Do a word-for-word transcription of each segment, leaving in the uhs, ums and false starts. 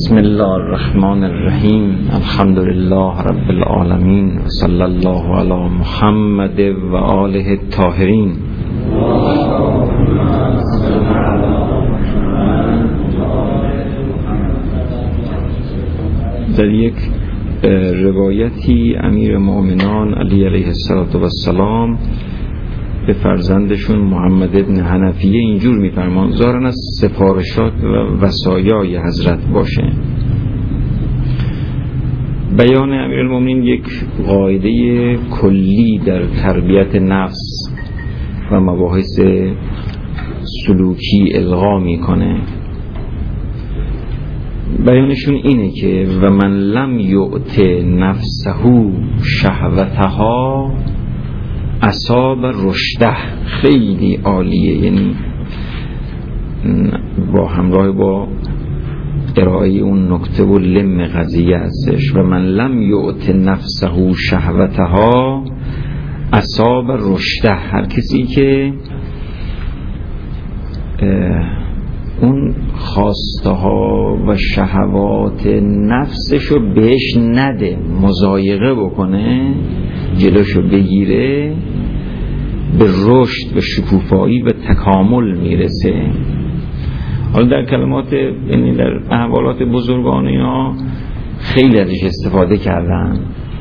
بسم الله الرحمن الرحیم. الحمد لله رب العالمین و صلی الله علی محمد و آله الطاهرین. در یک روایتی امیر مومنان علی علیه السلام به فرزندشون محمد ابن حنفیه اینجور میفرمان، ظاهراً از سفارشات و وصایای حضرت باشه. بیان امیرالمومنین یک قاعده کلی در تربیت نفس و مباحث سلوکی القا میکنه. بیانشون اینه که و من لم یؤت نفسه شهوتها اصاب رشده. خیلی عالیه، یعنی با همراه با ارائه اون نکته و لم قضیه هستش. و من لم یؤت نفسه شهوتها اصاب رشده. هر کسی که اون خواسته ها و شهوات نفسشو بهش نده، مضایقه بکنه، جلوشو بگیره، به رشد، به شکوفایی، به تکامل میرسه. حالا در کلمات، یعنی در احوالات بزرگان اینا خیلی ازش استفاده کردن.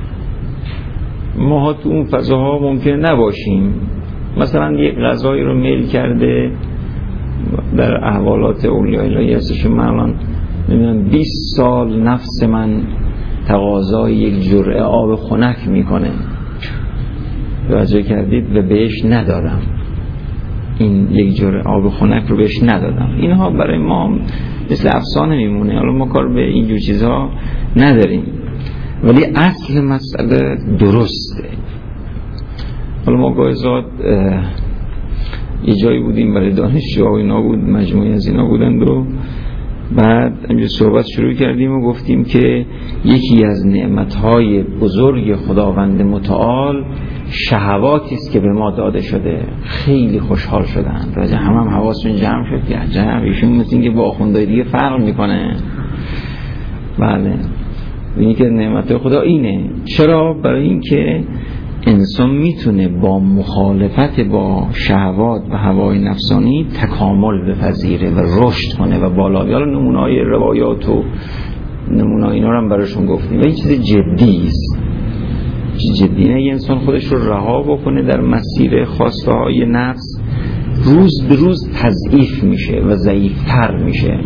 ما تو اون فضاها ممکنه نباشیم. مثلا یک غذایی رو میل کرده، در احوالات اولیاء الهی هستش، من الان نمیدونم بیست سال نفس من تقاضای یک جرعه آب خنک میکنه، توجه کردید، و بهش ندادم، این یک جرعه آب خنک رو بهش ندادم. اینها برای ما مثل افسانه میمونه. حالا ما کار به اینجور چیزها نداریم، ولی اصل مسئله درسته. حالا ما گاهی یه جایی بودیم برای دانشجوها و اینا بود، مجموعی از اینا بودند و بعد اینجا صحبت شروع کردیم و گفتیم که یکی از نعمتهای بزرگ خداوند متعال شهواتی است که به ما داده شده. خیلی خوشحال شدن، راجع هم هم حواسشون جمع شد که عجب ایشون مثل اینکه با آخوندهای دیگه فرق میکنه. بله، اینی که نعمت خدا اینه. چرا؟ برای اینکه انسان میتونه با مخالفت با شهوات و هوای نفسانی تکامل بپذیره و رشد کنه و بالا بیاره. نمونه‌های روایات و نمونه اینا رو هم براشون گفتیم. و این چیز جدی است، چیز جدی نه. انسان خودش رو رها بکنه در مسیر خواسته های نفس، روز به روز تضعیف میشه و ضعیفتر میشه.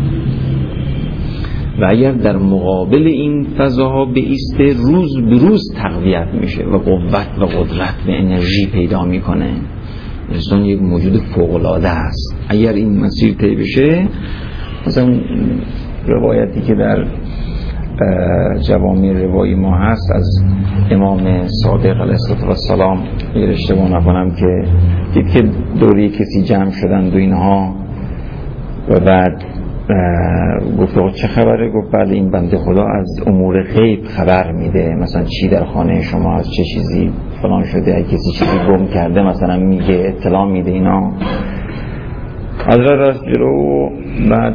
و اگر در مقابل این فضاها بایسته، روز به روز تقویت میشه و قوت و قدرت و انرژی پیدا میکنه. انسان یک موجود فوق‌العاده است. اگر این مسیر طی بشه، مثلا روایتی که در جوامع روایی ما هست از امام صادق علیه السلام، اگر اشتباه نکنم، که دید که دوری کسی جمع شدند و اینها، و بعد گفت چه خبره؟ گفت بله، این بنده خدا از امور غیب خبر میده، مثلا چی در خانه شما از چه چیزی فلان شده، اگه کسی چیزی گم کرده مثلا میگه، اطلاع میده. اینا حضرت راست جلو، بعد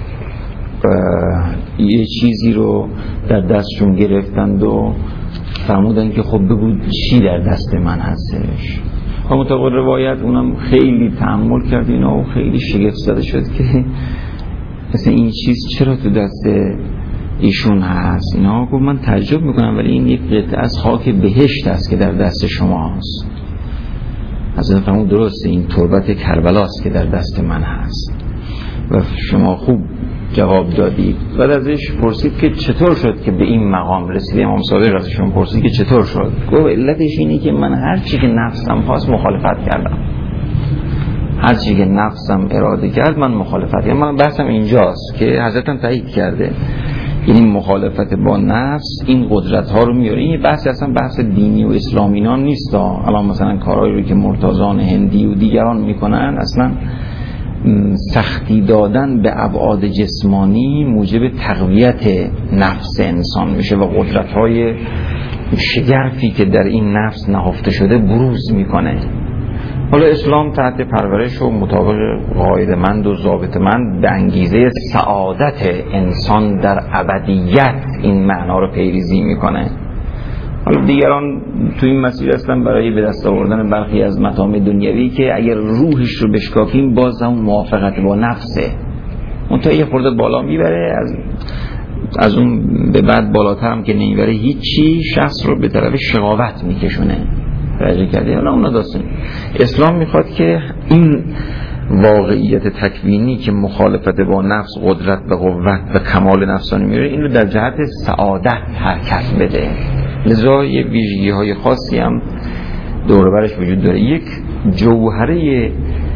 یه چیزی رو در دستشون گرفتند و فرمودن که خب بگو چی در دست من هستش. و مطابق روایت اونم خیلی تأمل کرد اینا و خیلی شگفت زده شد که مثلا این چیز چرا تو دست ایشون هست. اینا گفت من تعجب میکنم، ولی این یک قطعه از خاک بهشت است که در دست شما هست. حضرت فرمود درسته، این تربت کربلاست که در دست من هست. و شما خوب جواب دادید. بعد ازش پرسید که چطور شد که به این مقام رسیدی؟ امام صادق ازشون پرسید که چطور شد؟ گفت علتش اینه که من هر چی که نفسم خواست مخالفت کردم، هر چی که نفسم اراده کرد من مخالفت کردم. من بحثم اینجاست که حضرت هم تایید کرده، یعنی مخالفت با نفس این قدرت ها رو میاره. این بحث اصلا بحث دینی و اسلامی نان نیست. الان مثلا کارهایی رو که مرتضان هندی و دیگران میکنن، اصلا سختی دادن به ابعاد جسمانی موجب تقویت نفس انسان میشه و قدرت های شگرفی که در این نفس نهفته شده بروز میکنه. حالا اسلام تحت پرورش و مطابق قاعده‌مند و ضابطه‌مند به انگیزه سعادت انسان در ابدیت این معنا رو پیریزی میکنه. حالا دیگران تو این مسیر هستن برای به دست آوردن برخی از مطامع دنیوی که اگر روحش رو بشکافیم باز هم موافقت با نفسه، اون تا یه خورده بالا میبره، از از اون به بعد بالاتر هم که نمیبره هیچی، شخص رو به طرف شقاوت میکشونه. راجع کردی حالا اونا داستان اسلام میخواد که این واقعیت تکوینی که مخالفت با نفس قدرت و قوت و کمال نفسانی میاره این رو در جهت سعادت حرکت بده. لذا یه ویژگی های خاصی هم دور برش وجود داره. یک جوهره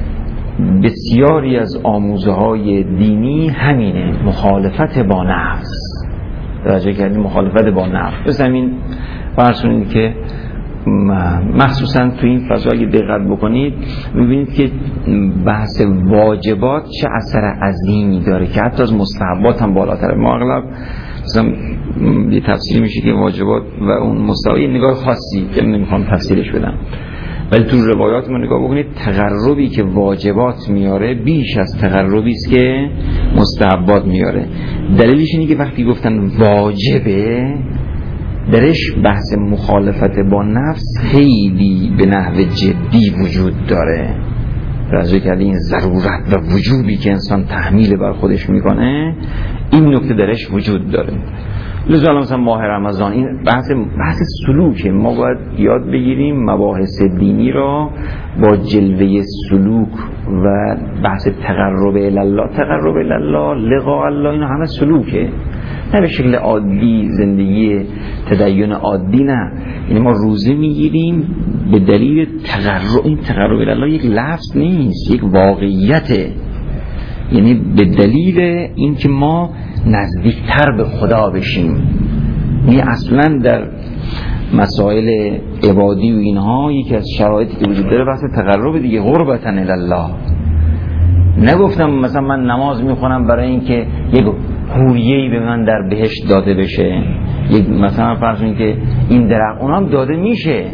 بسیاری از آموزه های دینی همینه، مخالفت با نفس. راجع کردی مخالفت با نفس. به زمین فرسونید که مخصوصا تو این فضا اگه دقت بکنید میبینید که بحث واجبات چه اثر عظیمی داره که حتی از مستحبات هم بالاتره. ما اغلب مثلا یه تفسیری میشه که واجبات و اون مستحبات نگاه خاصی که نمیخوام تفسیرش بدم، ولی تو روایات ما نگاه بکنید تقربی که واجبات میاره بیش از تقربی است که مستحبات میاره. دلیلش اینه که وقتی گفتن واجبه درش بحث مخالفت با نفس خیلی به نحو جدی وجود داره. راجع کردی این ضرورت و وجوبی که انسان تحمیل بر خودش میکنه این نکته درش وجود داره. لذا مثلا ماه رمضان این بحث بحث سلوکه، ما باید یاد بگیریم مباحث دینی را با جلوه سلوک و بحث تقرب الله، تقرب الله، لقاء الله، اینا همه سلوکه، نه به شکل عادی زندگی تدین عادی. نه، یعنی ما روزه میگیریم به دلیل تقرب. این تقرب الله یک لفظ نیست، یک واقعیته، یعنی به دلیل اینکه ما نزدیکتر به خدا بشیم. یعنی اصلا در مسائل عبادی و اینها یکی از شرایطی که وجود داره بحث تقرب دیگه، قربتا الله. نگفتم مثلا من نماز میخونم برای اینکه یک حوریه‌ای به من در بهشت داده بشه، یک مثلا فرض کنید که این درخت اونام داده میشه،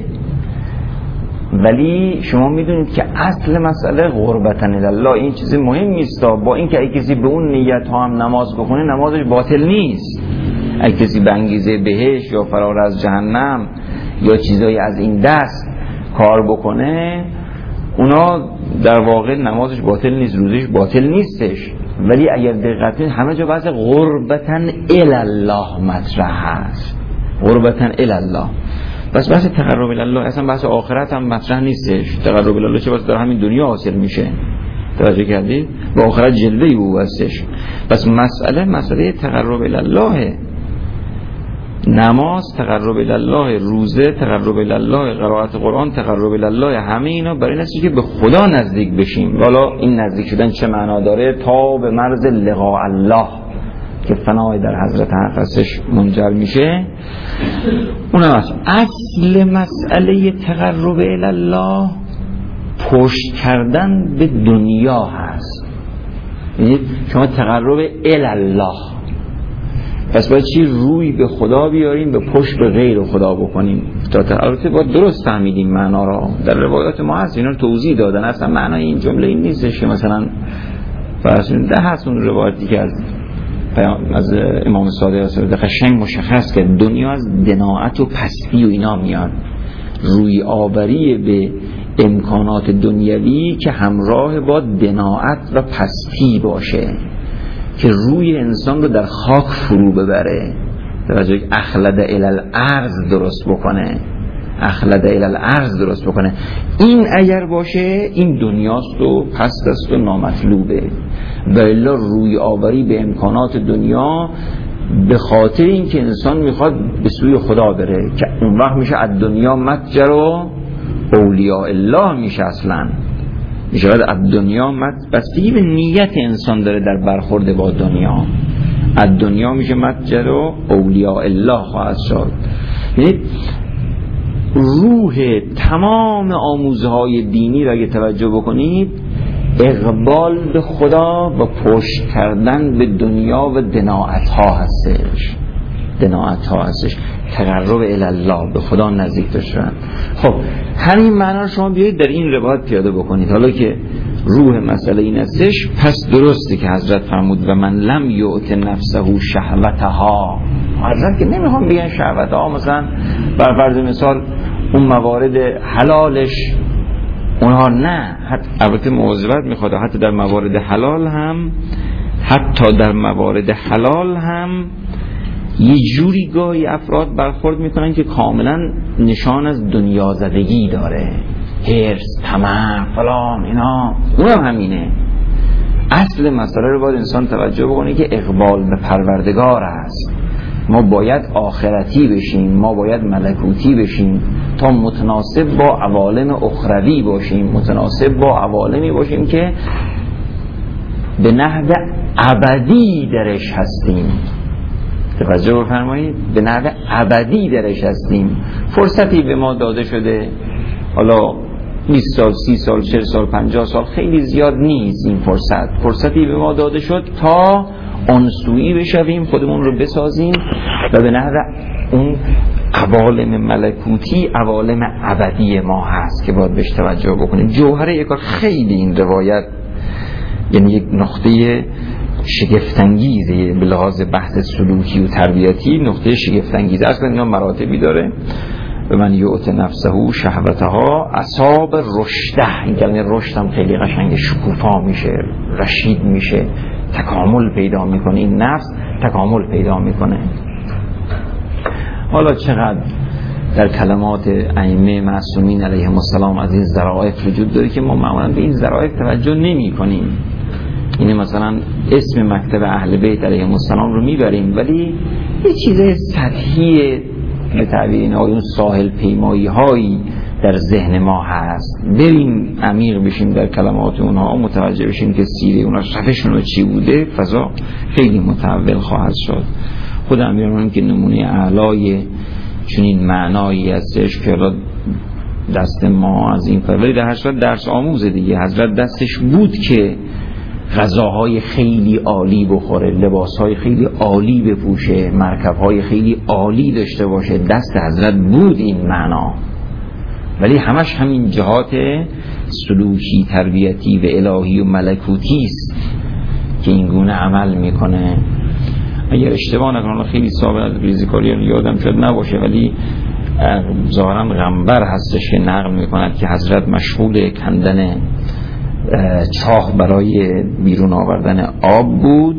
ولی شما میدونید که اصل مسئله قربتا الله این چیز مهمی است. با اینکه اگه کسی به اون نیت ها هم نماز بخونه نمازش باطل نیست. اگه کسی به انگیزه بهشت یا فرار از جهنم یا چیزایی از این دست کار بکنه اونا در واقع نمازش باطل نیست، روزش باطل نیستش. ولی اگر دقت کنید همه جا بحث قربتا الله مطرح هست، قربتا الله. بس بحث تقرب الله اصلا بحث آخرت هم مطرح نیستش. تقرب الله چه بس در همین دنیا حاصل میشه، توجه کردید؟ با آخرت جلوه او هستش. بس مسئله مسئله تقرب الله، نماز تقرب الله، روزه تقرب الله، قرائت قرآن تقرب الله، همه اینا برای این است که به خدا نزدیک بشیم. والا این نزدیک شدن چه معنا داره؟ تا به مرز لقاء الله که فنای در حضرت حق هستش منجر میشه. اونم هست اصل مسئله تقرب الله پشت کردن به دنیا هست. یعنی شما تقرب الله، پس باید چی؟ روی به خدا بیاریم، به پشت به غیر خدا بکنیم. تا البته باید درست فهمیدیم معنا را. در روایات ما هست اینا رو توضیح دادن. اصلا معنای این جمله این نیستش که مثلا فرض ده هست اون روایتی که از از امام صادق صادق قشنگ مشخص که دنیا از دناعت و پستی و اینا میاد، روی آوری به امکانات دنیوی که همراه با دناعت و پستی باشه که روی انسان رو در خاک فرو ببره. توجه، اخلد الی الارض درست بکنه، اخلد الی الارض درست بکنه. این اگر باشه این دنیاست و پست است و نامطلوبه. و الا روی آوری به امکانات دنیا به خاطر اینکه انسان میخواد به سوی خدا بره که اون وقت میشه از دنیا متجر و اولیاء الله میشه. اصلا میشه از دنیا مت بستگی به نیت انسان داره در برخورد با دنیا. از دنیا میشه متجر و اولیاء الله خواهد شد. یعنی روح تمام آموزهای دینی را اگه توجه بکنید اقبال به خدا و پشت کردن به دنیا و دناعت ها هستش. دناعت ها هستش. تقرب الی الله، به خدا نزدیک شدن. خب همین معنا رو شما بیایید در این روایت پیاده بکنید. حالا که روح مسئله این استش، پس درسته که حضرت فرمود و من لم یؤت نفسه شهوتها. حضرت که نمیخوام بگن شهوتها مثلا بر فرض مثال اون موارد حلالش اونها، نه، البته مواظبت میخواد حتی در موارد حلال هم، حتی در موارد حلال هم یه جوری گاهی افراد برخورد میکنن که کاملا نشان از دنیا زدگی داره، حرص، طمع، فلان، اینا. اونم همینه. اصل مسئله رو باید انسان توجه بکنه که اقبال به پروردگار است. ما باید آخرتی بشیم، ما باید ملکوتی بشیم تا متناسب با عوالم اخروی باشیم، متناسب با عوالمی باشیم که به نحو ابدی درش هستیم. توجه بفرمایید، به نحو ابدی درش هستیم. فرصتی به ما داده شده، حالا بیست سال، سی سال، چهل سال، پنجاه سال، خیلی زیاد نیست این فرصت. فرصتی به ما داده شد تا آنسویی بشویم، خودمون رو بسازیم و به نحو اون عوالم ملکوتی، عوالم ابدی ما هست که باید بهش توجه بکنیم. جوهره یک کار خیلی این روایت، یعنی یک نقطه شگفت‌انگیزه به لحاظ بحث سلوکی و تربیتی، نقطه شگفت‌انگیزه است. اینا مراتبی داره. و من یؤت نفسه شهوتها اصاب رشده. این کلمه رشد هم خیلی قشنگ، شکوفا میشه، رشید میشه، تکامل پیدا میکنه. این نفس تکامل پیدا میکنه. حالا چقدر در کلمات ائمه معصومین علیهم السلام از این ظرافت وجود داره که ما معمولا به این ظرافت توجه نمی کنیم. اینه مثلا اسم مکتب اهل بیت علیهم السلام رو میبریم ولی یه چیز سطحی به تعبیر این آیون ساحل پیمایی هایی در ذهن ما هست. بریم عمیق بشیم در کلمات اونها، متوجه بشیم که سیره اونها، صفشون رو چی بوده، فضا خیلی متحول خواهد شد. خود امیرالمومنین که نمونه اعلای چنین معنایی هستش که دست ما از این فضایی در حضرت درس آموز دیگه. حضرت دستش بود که غذاهای خیلی عالی بخوره، لباسهای خیلی عالی بپوشه، مرکبهای خیلی عالی داشته باشه. دست حضرت بود این معنا، ولی همش همین جهات سلوکی، تربیتی و الهی و ملکوتی است که این گونه عمل میکنه. اگر اشتباه نکنم خیلی سابق ریزیکاری رو یادم شد نباشه، ولی ظاهرا غنبر هستش که نقل میکند که حضرت مشغول کندن چاه برای بیرون آوردن آب بود.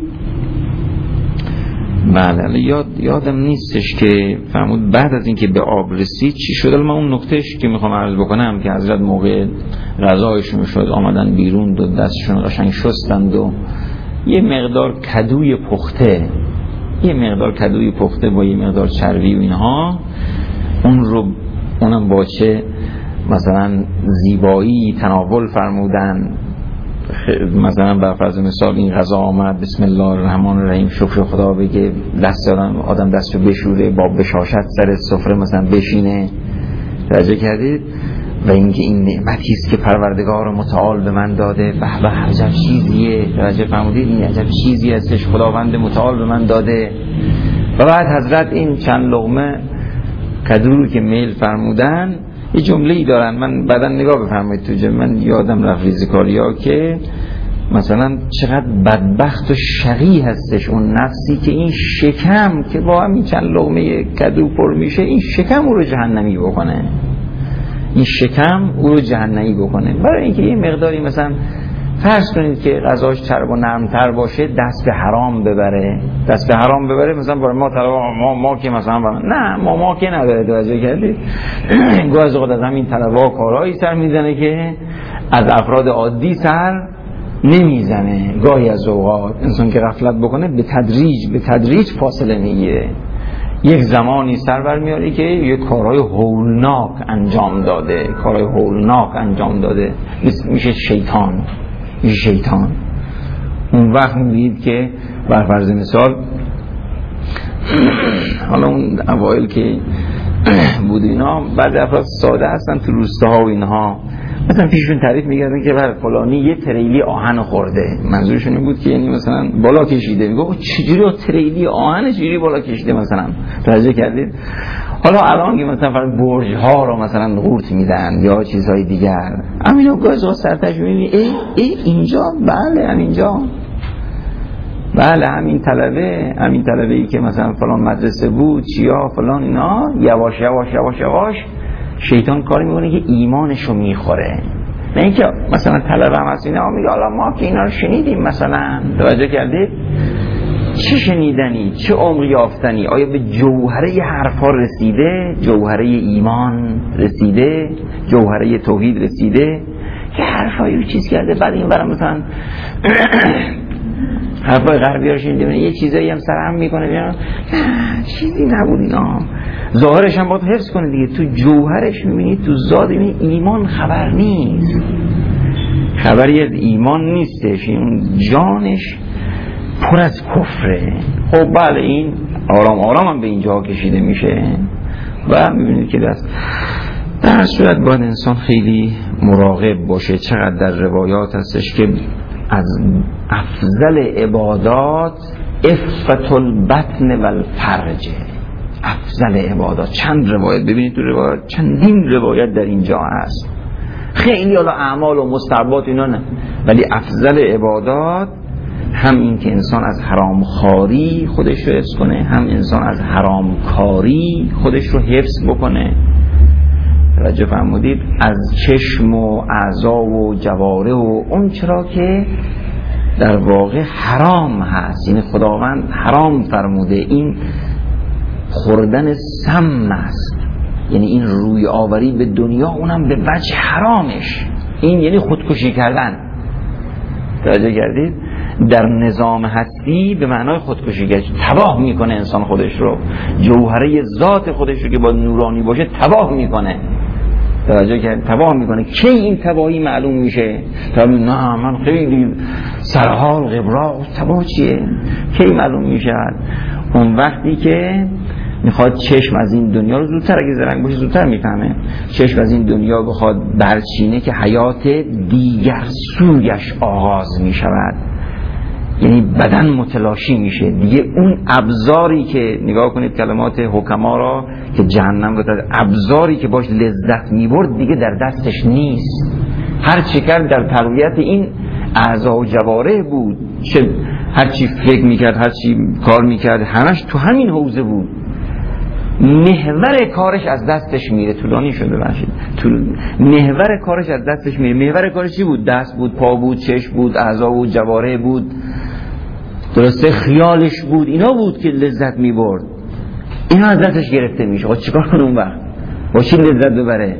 بله یاد یادم نیستش که فرمود بعد از اینکه به آب رسید چی شد. من اون نکتهش که میخوام عرض بکنم که حضرت موقع غذایشون شد آمدن بیرون، دو دستشون قشنگ شستند و یه مقدار کدوی پخته، یه مقدار کدوی پخته با یه مقدار چربی و اینها، اون رو اونم با چه مثلا زیبایی تناول فرمودن. مثلا بر فرض مثال این غذا آمد، بسم الله الرحمن الرحیم، شکر خدا بگه، دست آدم آدم دستو بشوره، با بشاشت سر سفره مثلا بشینه. توجه کردید؟ و اینکه این نعمتی است که پروردگار متعال به من داده، به به عجب چیزیه. توجه فرمودید؟ این عجب چیزی هستش خداوند متعال به من داده. و بعد حضرت این چند لقمه کدو رو که میل فرمودن، یه جمله‌ای دارن، من بعدا نگاه بفرمایید تو جمله، من یادم رفت ریزکاریا، که مثلا چقدر بدبخت و شقی هستش اون نفسی که این شکم که با همین چند لقمه کدو پر میشه، این شکم او رو جهنمی بکنه، این شکم او رو جهنمی بکنه. برای اینکه یه مقداری مثلا فرض کنید که غذاش چرب و نرمتر باشه، دست به حرام ببره، دست به حرام ببره، مثلا برای ما طلبا ما, ما که مثلا برای نه ما ما که نداره. توجه کردید؟ گاهی از اوقات از همین طلبا کارهایی سر میزنه که از افراد عادی سر نمیزنه. گاهی از اوقات انسان که غفلت بکنه به تدریج به تدریج فاصله میگیره. یک زمانی سر برمیاره که یک کارهای هولناک انجام داده، کارهای هولناک انجام داده، میشه شیطان، میشه شیطان. اون وقت میدید که بر فرض مثال حالا اون اوایل که بود اینا، بعد افراد ساده هستن تو روستاها و اینها، مثلا پیششون تعریف می‌کردن که بر فلانی یه تریلی آهن خورده، منظورشون این بود که یعنی مثلا بالا کشیده. میگه چجوری تریلی آهن چجوری بالا کشیده مثلا، توجه کردید؟ حالا الان که مثلا فرض برج ها رو مثلا قورت میدن یا چیزهای دیگر، همینو گاز و سرتش می‌بینی ای ای اینجا، بله همینجا، بله همین طلبه همین طلبه ای که مثلا فلان مدرسه بود چیا فلان اینا، یواش یواش یواش یواش شیطان کاری میکنه که ایمانشو میخوره. نه اینکه مثلا طلبه هم هست اینا میگه حالا ما که اینا رو شنیدیم مثلا، توجه کردید؟ چه شنیدنی؟ چه عمق یافتنی؟ آیا به جوهره حرفا رسیده؟ جوهره ایمان رسیده؟ جوهره توحید رسیده؟ که حرفایی رو چیز کرده بعد این برام مثلا حرفای غربی ها شنیده یه چیزایی هم سرهم میکنه بیان چیزی نبود اینا، ظاهرش هم باید حفظ کنه دیگه، تو جوهرش میبینید، تو ذات میبینید ایمان خبر نیست، خبری از ایمان نیستش، این جانش پر از کفره. خب بله این آرام آرام هم به اینجا کشیده میشه و میبینید که دست در صورت باید انسان خیلی مراقب باشه. چقدر در روایات هستش که از افضل عبادات عفت البطن و الفرج، افضل عبادات. چند روایت ببینید تو روایت، چندین روایت در اینجا هست، خیلی حالا اعمال و مستحبات اینا نه، ولی افضل عبادات هم این که انسان از حرام خواری خودش رو حفظ کنه، هم انسان از حرام کاری خودش رو حفظ بکنه. توجه فرمودید؟ از چشم و اعضا و جواره و اون چرا که در واقع حرام هست، یعنی خداوند حرام فرموده، این خوردن سم است، یعنی این روی آوری به دنیا اونم به وجه حرامش، این یعنی خودکشی کردن. توجه کردید؟ در نظام هستی به معنای خودکشی کردن، تباه میکنه انسان خودش رو، جوهره ذات خودش رو که با نورانی باشه تباه میکنه. توجه کرد؟ تباه میکنه. کی این تباهی معلوم میشه؟ تا نه من خیلی سرحال غبرا، تباه چیه؟ کی معلوم میشه؟ اون وقتی که میخواد چشم از این دنیا رو، زودتر اگه زرنگ باشه زودتر میفهمه، چشم از این دنیا بخواد برچینه که حیات دیگر سویش آغاز میشود، یعنی بدن متلاشی میشه دیگه. اون ابزاری که نگاه کنید کلمات حکما را که جهنم رو داد، ابزاری که باش لذت میبرد دیگه در دستش نیست. هر چی کرد در تقویت این اعضا و جواره بود، چه هر چی فکر میکرد، هر چی کار میکرد، همش تو همین حوزه بود. محور کارش از دستش میره. طولانی شده باشید. طول... محور کارش از دستش میره. محور کارش چی بود؟ دست بود، پا بود، چشم بود، اعضا بود، جواره بود، درسته، خیالش بود، اینا بود که لذت میبرد. اینا از دستش گرفته میشه. خب چیکار کنه اون وقت؟ با چی لذت ببره؟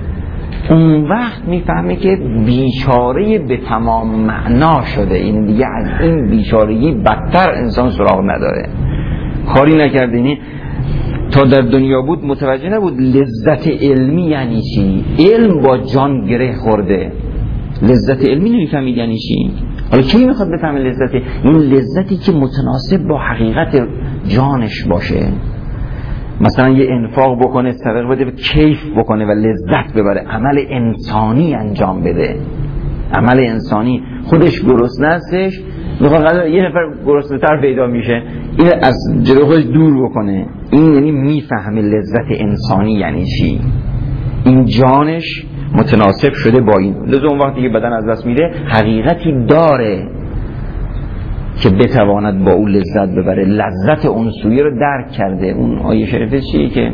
اون وقت میفهمه که بیچاره به تمام معنا شده. این دیگه از این بیچارگی بدتر انسان سراغ نداره. کاری نکردنی تا در دنیا بود متوجه نبود لذت علمی یعنی چی. علم با جان گره خورده. لذت علمی نمیفهمید یعنی چی. حالا کی میخواد بفهمه لذت؟ این لذتی که متناسب با حقیقت جانش باشه. مثلا یه انفاق بکنه، صدقه بده، کیف بکنه و لذت ببره، عمل انسانی انجام بده. عمل انسانی. خودش گرسنه هستش، میخواد یه نفر گرسنه تر پیدا میشه، این از جلو خودش دور بکنه. این یعنی میفهمه لذت انسانی یعنی چی. این جانش متناسب شده با این. لذا اون وقتی که بدن از دست میره حقیقتی داره که بتواند با اون لذت ببره. لذت اون سویه رو درک کرده. اون آیه شریفه چیه که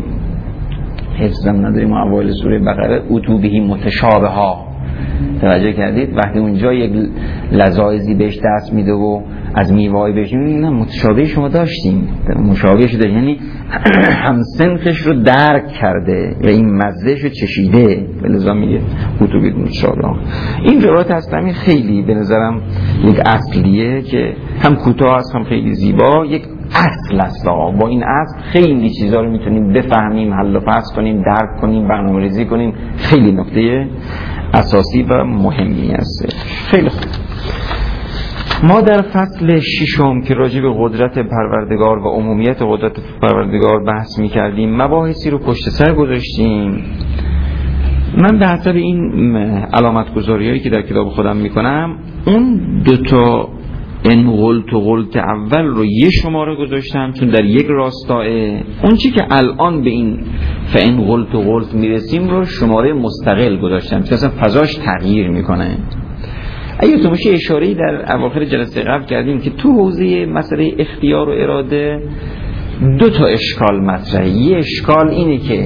حفظم نداریم اوایل سوره بقره، اتوبهی متشابه ها. توجه کردید؟ وقتی اونجا یک لذایزی بهش دست میده و از میوه‌ای بهش میده، نه متشابه شما داشتیم، مشابه شده، یعنی همسنخش رو درک کرده و این مزهش رو چشیده. به لذا میگه اتوبهی متشابه ها. این روایت هستم خیلی به نظرم یک اصلیه که هم کوتاه است هم خیلی زیبا. یک اصل است. با این اصل خیلی چیزا رو میتونیم بفهمیم، حل و فصل کنیم، درک کنیم، برنامه‌ریزی کنیم. خیلی نکته اساسی و مهمی است. خیلی خوب. ما در فصل ششم که راجع به قدرت پروردگار و عمومیت قدرت پروردگار بحث می‌کردیم، مباحثی رو پشت سر گذاشتیم من به حسب این علامت گذاری هایی که در کتاب خودم میکنم اون دوتا ان قلت و قلت اول رو یه شماره گذاشتم چون در یک راستاه، اون چی که الان به این فان قلت و قلت میرسیم رو شماره مستقل گذاشتم که اصلا فضاش تغییر میکنه. اگه تو میشه اشاره‌ای در اواخر جلسه قبل کردیم که تو حوزه مسئله اختیار و اراده دو تا اشکال مطرحه. یه اشکال اینه که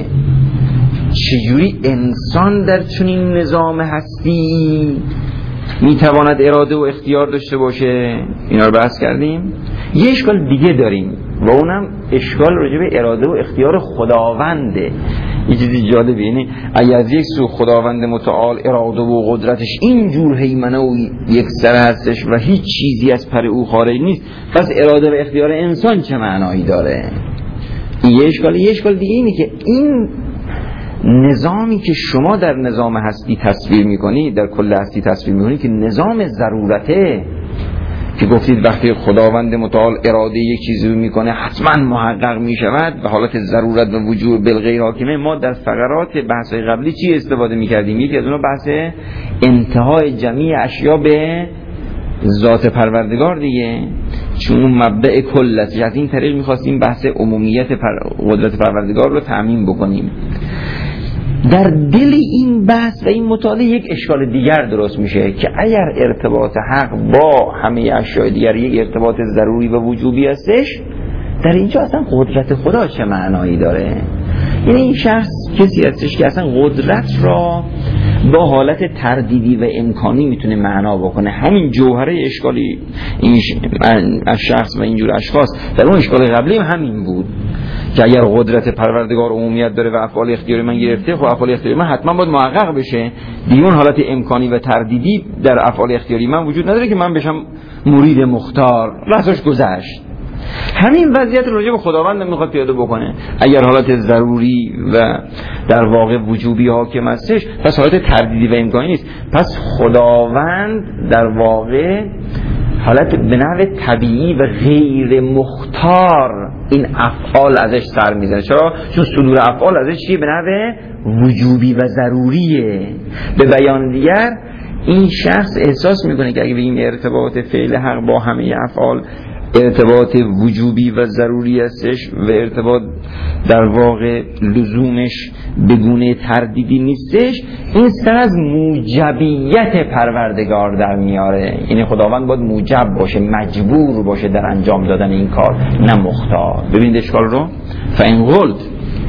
چجوری انسان در چنین نظام هستی میتواند اراده و اختیار داشته باشه، اینا رو بحث کردیم. یه اشکال دیگه داریم و اونم اشکال راجع به اراده و اختیار خداونده. یه چیزی جالبه، یعنی اگه از یک سو خداوند متعال اراده و قدرتش اینجور هیمنه و یک سر هستش و هیچ چیزی از پر او خارج نیست، پس اراده و اختیار انسان چه معنایی داره؟ یه اشکال. یه اشکال دیگه اینه که این نظامی که شما در نظام هستی تصویر میکنی، در کل هستی تصویر میکنی که نظام ضرورته، که گفتید وقتی خداوند متعال اراده یک چیزی رو میکنه حتما محقق میشود و حالت ضرورت و وجود بالغیر حاکمه. ما در فقرات بحث قبلی چی استفاده میکردیم؟ یکی از اونها بحث انتهای جمعی اشیا به ذات پروردگار دیگه، چون اون مبدأ کل است. از این طریق میخواستیم بحث عمومیت پر... قدرت پروردگار رو تأمین بکنیم. در دل این بحث و این مطالعه یک اشکال دیگر درست میشه که اگر ارتباط حق با همه اشیاء دیگر یک ارتباط ضروری و وجوبی هستش، در اینجا اصلا قدرت خدا چه معنایی داره؟ یعنی این شخص کسی هستش که اصلا قدرت را با حالت تردیدی و امکانی میتونه معنا بکنه. همین جوهره اشکالی این از شخص و اینجور اشخاص در اون اشکال قبلی هم همین بود که اگر قدرت پروردگار عمومیت داره و افعال اختیاری من گرفته، خب افعال اختیاری من حتما باید محقق بشه دیگه. اون حالت امکانی و تردیدی در افعال اختیاری من وجود نداره که من بشم مرید مختار، لحظه‌اش گذشت. همین وضعیت رو راجع به خداوند میخواد پیاده بکنه. اگر حالت ضروری و در واقع وجوبی حاکم هستش، پس حالت تردیدی و امکانی نیست. پس خداوند در واقع حالت به نحو طبیعی و غیر مختار این افعال ازش سر میزنه. چرا؟ چون صدور افعال ازش چیه؟ به نحو وجوبی و ضروریه. به بیان دیگر این شخص احساس میکنه که اگه بگیم ارتباط فعل حق با همه افعال ارتباط وجوبی و ضروری هستش و ارتباط در واقع لزومش بگونه تردیدی نیستش، این سر از موجبیت پروردگار در میاره. یعنی خداوند باید موجب باشه، مجبور باشه در انجام دادن این کار، نه مختار. ببینید اشکال رو. فإن قلت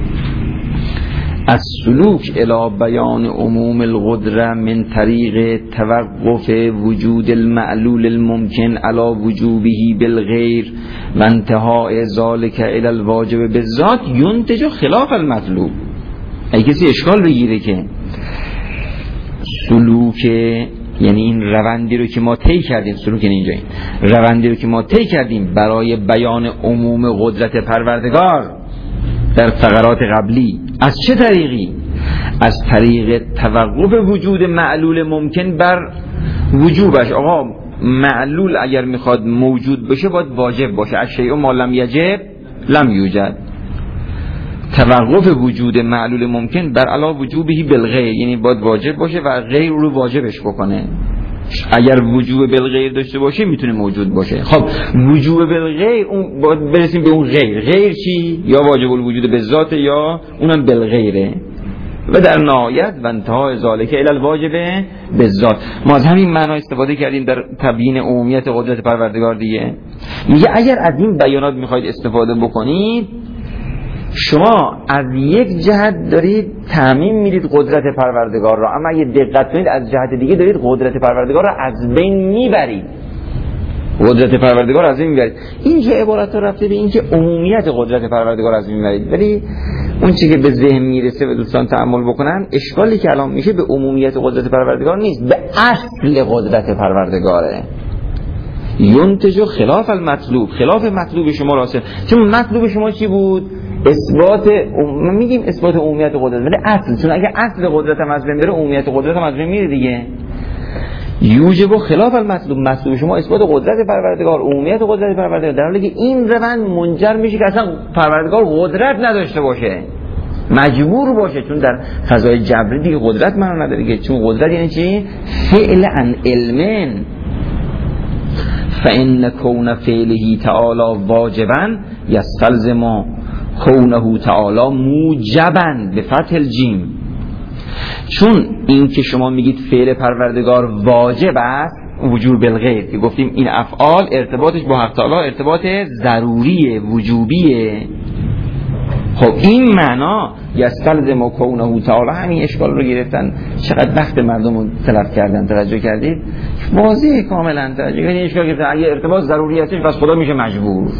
از سلوک الی بیان عموم القدره من طریق توقف وجود المعلول الممکن علی وجوبه بالغیر و انتهاء ذلك الی الواجب بالذات ینتج خلاف المطلوب. ای کسی اشکال بگیره که سلوک، یعنی این روندی رو که ما طی کردیم، سلوک اینجا این روندی رو که ما طی کردیم برای بیان عموم قدرت پروردگار در فقرات قبلی، از چه طریقی؟ از طریق توقف وجود معلول ممکن بر وجوبش. آقا معلول اگر میخواد موجود بشه باید واجب باشه. الشیء ما لم یجب لم یوجد. توقف وجود معلول ممکن بر علا وجوبه بالغیر، یعنی باید واجب باشه و غیر رو واجبش بکنه. اگر وجوب بالغیر داشته باشه میتونه موجود باشه. خب وجوب بالغیر اون باید برسیم به اون غیر. غیر چی؟ یا واجب الوجود بالذات یا اونم بالغیره. و در نهایت و انتهای ذالک الی الواجب بالذات. ما از همین معنا استفاده کردیم در تبیین عمومیت قدرت پروردگار دیگه. میگه اگر از این بیانات میخواید استفاده بکنید، شما از یک جهت دارید تعمیم میدید قدرت پروردگار را، اما اگه دقت کنید از جهت دیگه دارید قدرت پروردگار را از بین میبرید. قدرت پروردگار از بین میبرید. اینجا عبارت ها رفته به اینکه عمومیت قدرت پروردگار از بین میبرید، ولی اون چیزی که به ذهن میرسه و دوستان تأمل بکنن، اشکالی که الان میشه به عمومیت قدرت پروردگار نیست، به اصل قدرت پروردگاره. ینتج خلاف المطلوب، خلاف مطلوب شما راسته. چون مطلوب شما چی بود؟ اثبات. ما میگیم اثبات عمومیت قدرت، ولی اصل، چون اگه اصل قدرت هم از بین بره عمومیت قدرت هم از بین میره دیگه. یوجب خلاف المطلوب، مطلوب شما اثبات قدرت پروردگار، عمومیت قدرت پروردگار، در حالی که این روند منجر میشه که اصلا پروردگار قدرت نداشته باشه. مجبور باشه، چون در فضای جبری دیگه قدرت معنا نداره که، چون قدرت یعنی چی؟ فعل عن علم. فإن كون فعله تعالی واجبا یستلزم کونه تعالی موجبا به فتح الجیم. چون این که شما میگید فعل پروردگار واجب است، وجوب بالغیر که گفتیم این افعال ارتباطش با حق تعالی ارتباط ضروریه، وجوبیه. خب این معنا یستلزم کونه تعالی، همین اشکال رو گرفتن، چقدر وقت مردم رو تلف کردن. توجه کردید؟ واضحه کاملا. توجه کردید؟ اشکال گرفتن اگه ارتباط ضروری هستش پس خدا میشه مجبور.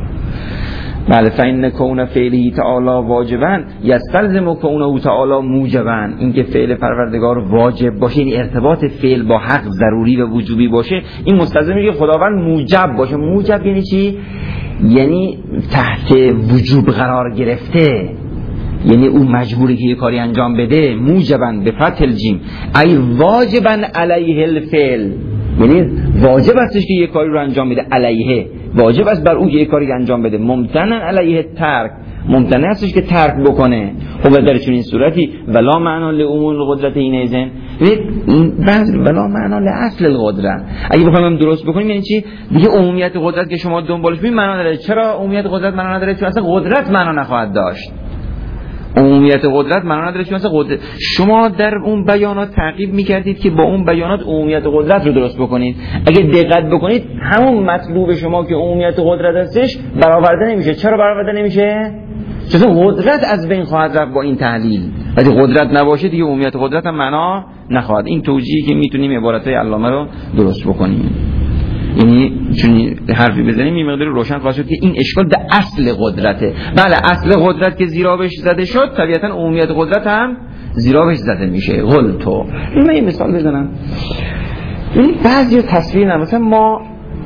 بله، فإن کون فعله تعالی واجبا یستلزم کونه تعالی موجبا. این که فعل پروردگار واجب باشه یعنی ارتباط فعل با حق ضروری و وجوبی باشه، این مستلزمه که خداوند موجب باشه. موجب یعنی چی؟ یعنی تحت وجوب قرار گرفته، یعنی او مجبوری که یه کاری انجام بده. موجبا به فتح الجیم ای واجبا علیه الفعل، یعنی واجب استش که یه کاری رو انجام بده. علیه واجب است بر او یه کاری انجام بده. ممتنع علیه ترک، ممتنع استش که ترک بکنه. خب در چنین صورتی ولا معنا لعموم القدرت این ایزن، این بعض ولا معنا لاصل القدرت. اگه بخوایم درست بکنیم یعنی چی؟ دیگه عمومیت قدرت که شما دنبالش می‌بینید معنا نداره. چرا عمومیت قدرت معنا نداره؟ چون اصلا قدرت معنا نخواهد داشت. عمومیت قدرت معنا نداره چون اصلا قدرت، شما در اون بیانات تعقیب می‌کردید که با اون بیانات عمومیت قدرت رو درست بکنید. اگه دقت بکنید همون مطلوب شما که عمومیت قدرت هستش برآورده نمیشه. چرا برآورده نمیشه؟ چون قدرت از بین خواهد رفت با این تحلیل. ولی قدرت نباشه دیگه عمومیت قدرت هم معنا نخواهد. این توجیهی که میتونیم عبارتای علامه رو درست بکنیم، یعنی چون حرفی بزنیم این مقدار روشن خواهد شد که این اشکال به اصل قدرته. بله، اصل قدرت که زیرا بهش زده شد طبیعتا عمومیت قدرت هم زیرا بهش زده میشه. قل تو من یه مثال بزنم. این بعضی تصویر نه، مثلا ما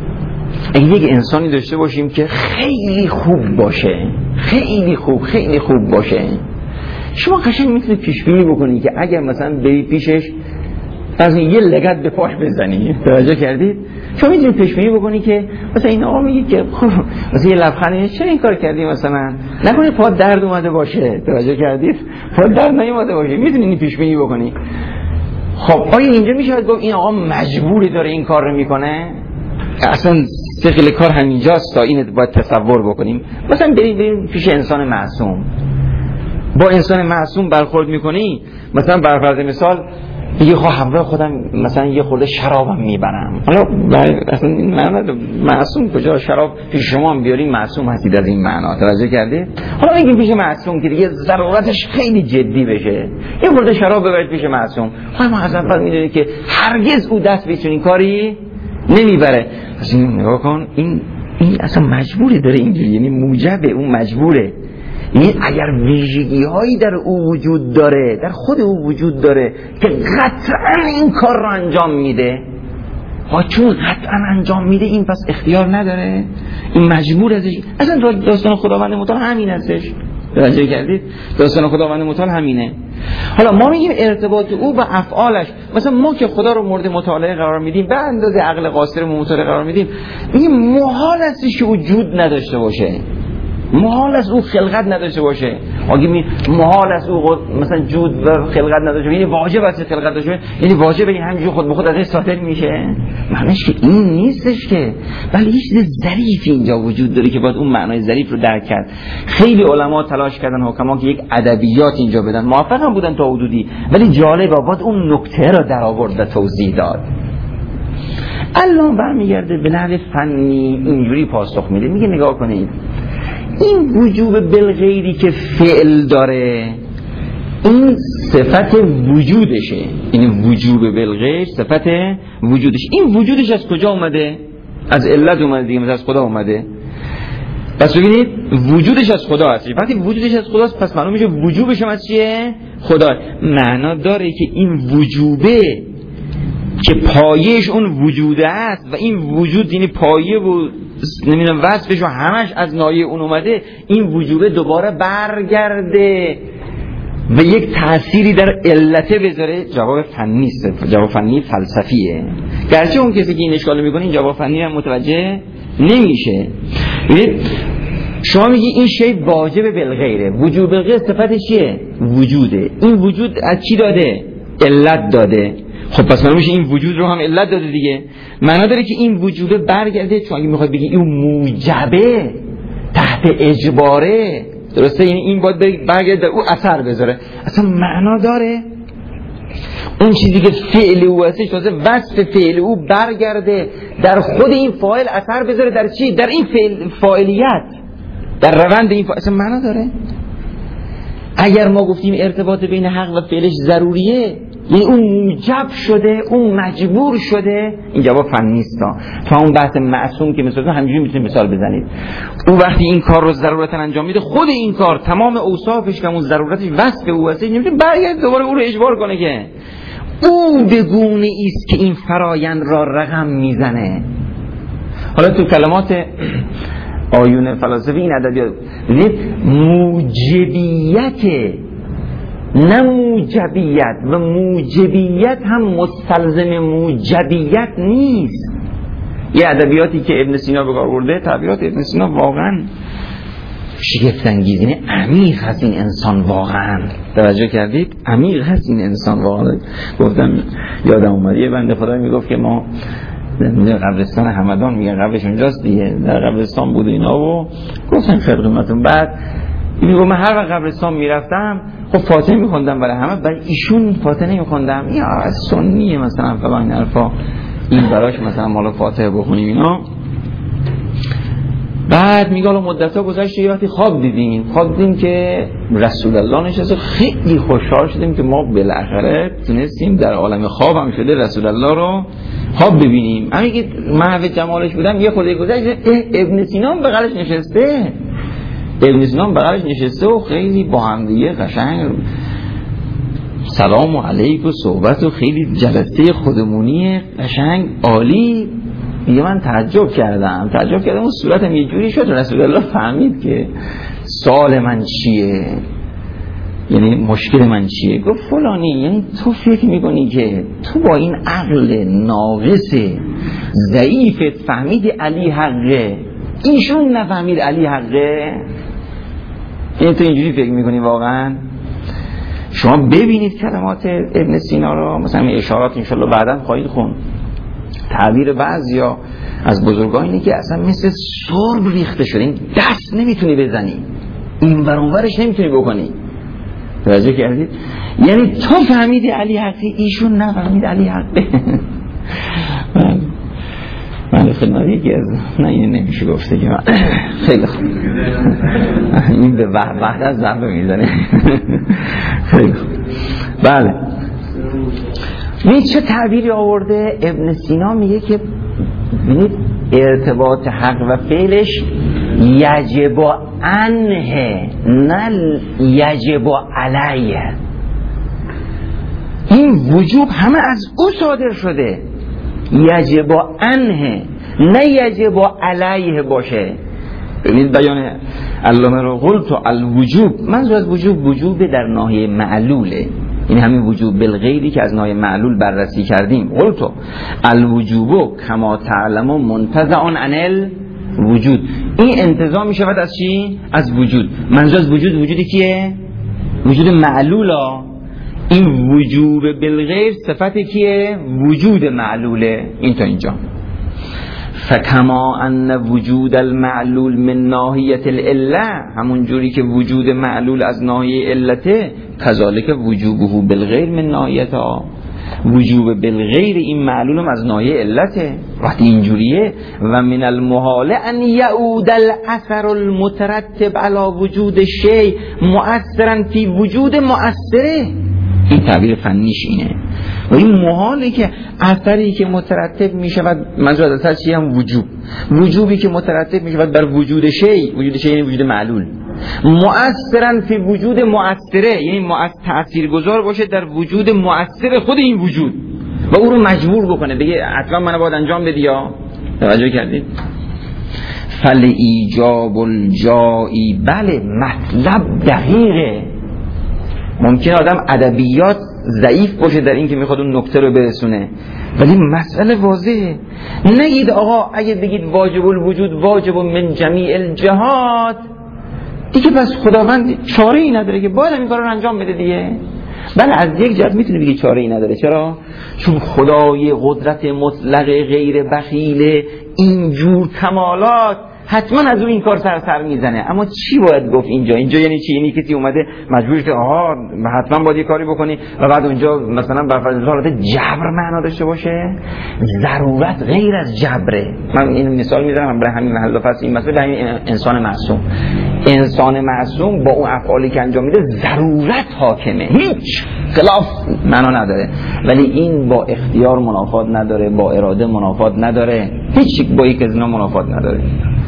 یک انسانی داشته باشیم که خیلی خوب باشه، خیلی خوب خیلی خوب باشه، شما قشنگ میتونید پیش بینی بکنید که اگر مثلا برید پیشش از یه لگد به پاش بزنی، توجه کردید؟ شما میتونید پیش بینی بکنید که مثلا این آقا میگه که خب مثلا یه لبخندی چرا این کار کردی، مثلا نکنه پا درد اومده باشه، توجه کردید؟ پا درد نیومده باشه، میتونید پیش بینی بکنید. خب آیا اینجا میشه گفت این آقا مجبوری داره این کار رو میکنه؟ اصلا ثقل کار همینجاست تا اینو باید تصور بکنیم. مثلا برید بریم پیش انسان معصوم، با انسان معصوم برخورد میکنی، مثلا بر فرض مثال یه خب همراه خودم مثلا یه خورده شرابم میبرم. حالا اصلا این معنی معصوم کجا، شراب پیش شما هم بیاریم معصوم هستید از این معنا، توجه کردید؟ حالا میگیم پیش معصوم که دیگه ضرورتش خیلی جدی بشه یه خورده شراب ببرید پیش معصوم. حالا ما از اول میدونید که هرگز او دست به چنین کاری نمیبره. اصلا نگاه کن، این این اصلا مجبوری داره اینجوری، یعنی موجبه، اون مجبوره. این اگر ویژگی هایی در او وجود داره، در خود او وجود داره که قطعا این کار رو انجام میده، ها چون قطعا انجام میده این پس اختیار نداره، این مجبور ازش. اصلا داستان خداوند متعال همین هستش، توجه کردید؟ داستان خداوند متعال همینه. حالا ما میگیم ارتباط او با افعالش، مثلا ما که خدا رو مورد مطالعه قرار میدیم به اندازه عقل قاصر مطالعه قرار میدیم، این محال است که وجود نداشته باشه، محال است او خلقت نداشته باشه. اگه می محال است او مثلا جود و خلقت نداشته باشه، یعنی واجب است خلقت داشته باشه، یعنی واجبه این همینجوری خود به خود ازش صادر میشه. معنیش که این نیستش که، ولی یه چیز ظریفی اینجا وجود داره که باید اون معنای ظریف رو درک کرد. خیلی علما تلاش کردن حکما که یک ادبیات اینجا بدن، موفق هم بودن تا حدودی، ولی جالبه باید اون نکته رو در آورد و توضیح داد. الان برمیگرده به نحو فنی اینجوری پاسخ میده، میگه نگاه کنید این وجوب بالغیری که فعل داره این صفت وجودشه، این وجوب بالغیر صفت وجودش. این وجودش از کجا اومده؟ از علت اومده دیگه، از خدا اومده. پس ببینید وجودش از خدا هست. وقتی وجودش از خداست پس معلوم میشه وجوبش هم از چیه؟ خدا. معنا داره که این وجوبه که پایهش اون وجوده است و این وجود یعنی پایه و نمیدونم وصفش و همش از نایه اون اومده، این وجوبه دوباره برگرده و یک تأثیری در علته بذاره. جواب فنی است، جواب فنی فلسفیه، گرچه اون کسی که این اشکالو میکنه این جواب فنی هم متوجه نمیشه. ببینید شما میگی این شی واجب بالغیره. وجوب بالغیر صفت چیه؟ وجوده. این وجود از چی داده؟ علت داده. خب پس معلوم میشه این وجود رو هم علت داده دیگه. معنا داره که این وجوده برگرده، چون اگه میخواد بگی این موجبه تحت اجباره، درسته؟ یعنی این باید برگرده او اثر بذاره. اصلا معنا داره اون چیزی که فعل او هستش تازه وصف فعل او برگرده در خود این فاعل اثر بذاره در چی؟ در این فعل فاعلیت، در روند این فاعل. اصلا معنا داره؟ اگر ما گفتیم ارتباط بین حق و فعلش ضروریه، یعنی اون موجب شده، اون مجبور شده، این جواب فنی است. تا اون بحث معصوم که مثلا همینجوری میتونید مثال بزنید. اون وقتی این کار رو ضرورتا انجام میده، خود این کار تمام اوصافش که اون ضرورتش وصف او هست، نمیتونه برگرد دوباره او رو اجبار کنه که او به گونه است که این فرایند را رقم میزنه. حالا تو کلمات آیون فلاسفه این ادبیات موجبیت، نه موجبیت، و موجبیت هم مستلزم موجبیت نیست. یه ادبیاتی که ابن سینا به کار برده، تعبیرات ابن سینا واقعا شگفت انگیز، یعنی عمیق هست این انسان واقعا. توجه کردید؟ عمیق هست این انسان واقعا. گفتم یادم اومد یه بنده خدایی میگفت که ما در قبرستان همدان، میگن قبرش اونجاست دیگه، در قبرستان بود اینا، و گفتم خدمتتون. بعد میگم من هر وقت قبرستان میرفتم خب فاتحه میخوندم برای همه، برای ایشون فاتحه نمیخوندم. یا از سنیه مثلا فلان این حرفا، این براش مثلا مالا فاتحه بخونیم اینا. بعد میگه حالا مدت‌ها گذشت، یه وقتی خواب دیدیم خواب دیدیم که رسول الله نشسته، خیلی خوشحال شدیم که ما بالاخره تونستیم در عالم خواب هم شده رسول الله رو خواب ببینیم. همین که محو جمالش بودم یه خورده گذشت ابن سینا بغلش نشسته، ابن سینا بغلش نشسته و خیلی با هم دیگه قشنگ سلام علیک و صحبت و خیلی جلسه خودمونی قشنگ عالی. دیگه من تعجب کردم تعجب کردم اون صورتم یه جوری شد، رسول الله فهمید که سوال من چیه، یعنی مشکل من چیه. گفت فلانی، یعنی تو فکر میکنی که تو با این عقل ناقص ضعیفت فهمیدی علی حقه، ایشون نفهمید علی حقه؟ یعنی تو اینجوری فکر میکنی واقعا؟ شما ببینید کلمات ابن سینا رو، مثلا اشارات انشالله بعداً خواهید خون. تعبیر بعضیا از بزرگان اینه که اصلا مثل سرب ریخته شده، این دست نمیتونی بزنی، این برانورش نمیتونی بکنی. توجه کردید؟ یعنی تو فهمیدی علی حقی، ایشون نفهمید علی حقی. من من خدمت یکی از نه این نمیشه گفته که من خیلی خوب این به وحدت ضربه میزنه. خیلی خوب. بله این چه تعبیری آورده ابن سینا؟ میگه که ببینید ارتباط حق و فعلش یجب عنه نه یجب علیه. این وجوب همه از او صادر شده، یجب عنه نه یجب علیه باشه. ببینید بیان علامه رو قلت الوجوب، منظور از وجوب وجوب در ناحیه معلوله، این همین وجوب بالغیری که از ناحیه معلول بررسی کردیم. قلت الوجوب کما تعلم منتزع عن الوجود، این انتزاع می شود از چی؟ از وجود. منظور از وجود وجودی کیه؟ وجود معلولا. این وجوب بالغیر صفت کیه؟ وجود معلوله. این تا اینجا. فکما ان وجود المعلول من ناحیه العله، همون جوری که وجود معلول از ناحیه علته، کذالک وجوبه بالغیر من ناحیتها، وجوب بالغیر این معلولم از ناحیه علته. وقتی اینجوریه و من المحال ان یعود الاثر المترتب علی وجود شیء مؤثرا فی وجود مؤثره. این تعبیر فنیش اینه. و این محاله که اثری که مترتب می شود، منظور از اثر چی؟ هم وجوب. وجوبی که مترتب می شود بر وجود شیء، وجود شیء یعنی وجود معلول، مؤثرا فی وجود مؤثره، یعنی مؤثر تاثیرگذار باشه در وجود مؤثر خود این وجود و او رو مجبور بکنه بگه حتما منو باید انجام بدی. یا توجه کردید؟ فل ایجاب الجائی، بله مطلب دقیقه. ممکن آدم ادبیات ضعیف باشه در این که میخواد اون نکته رو برسونه، ولی مسئله واضحه. نگید آقا اگه بگید واجب الوجود واجب من جمیع الجهات دیگه پس خداوند چاره ای نداره که باید این کار رو انجام بده دیگه. بله از یک جهت میتونه بگی چاره ای نداره. چرا؟ چون خدای قدرت مطلق غیر بخیل اینجور کمالات حتما از اون این کار سر سر میزنه. اما چی باید گفت اینجا؟ اینجا یعنی چی؟ یعنی کسی اومده مجبور که آها حتما باید یه کاری بکنی و بعد اونجا مثلا بر فرض حالت جبر معنا داشته باشه؟ ضرورت غیر از جبره. من این مثال میزنم برای همین محل و فصل این مسئله، همین انسان معصوم. انسان معصوم با اون افعالی که انجام میده ضرورت حاکمه، هیچ خلاف معنا نداره، ولی این با اختیار منافات نداره، با اراده منافات نداره، هیچ با یک از اینا منافات نداره.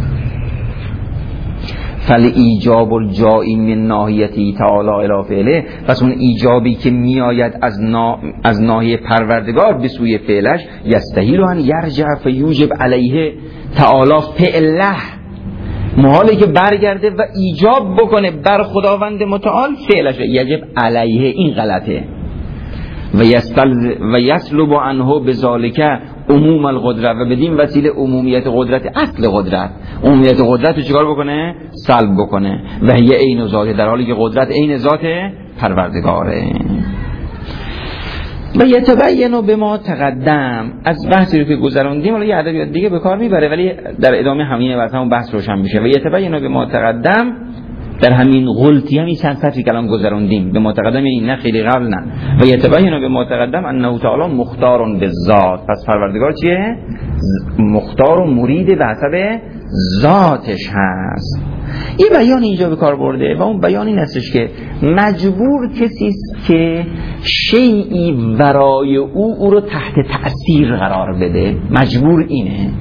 فل ایجاب الجائی من ناحیتی تعالی الی فعله، پس اون ایجابی که میآید از نا... از ناحیه پروردگار به سوی فعلش، یستحیل ان یرجع فیوجب علیه تعالی فعله، محاله که برگرده و ایجاب بکنه بر خداوند متعال فعلش، یجب علیه، این غلطه. و یستلز و یسلب عنه بذالک عموم القدرت، و بدین وسیله عمومیت قدرت، اصل قدرت، عمومیت قدرت رو چیکار بکنه؟ سلب بکنه. و هی عین ذات، در حالی که قدرت عین ذات پروردگاره. و یتبین به ما تقدم، از بحثی رو که گذروندیم حالا یه ادبیات دیگه به کار میبره ولی در ادامه همین واسه همون بحث روشن میشه. و یتبین به ما تقدم، در همین غلطی همین چند سطری کلام گذروندیم، به ما تقدم این نه خیلی قبل نه. و یتبین به ما تقدم انه تعالی مختار بالذات، پس پروردگار چیه؟ مختار و مرید به حسب ذاتش هست. این بیان اینجا به کار برده و اون بیان این هستش که مجبور کسی است که شیئی ورای او او رو تحت تأثیر قرار بده، مجبور اینه.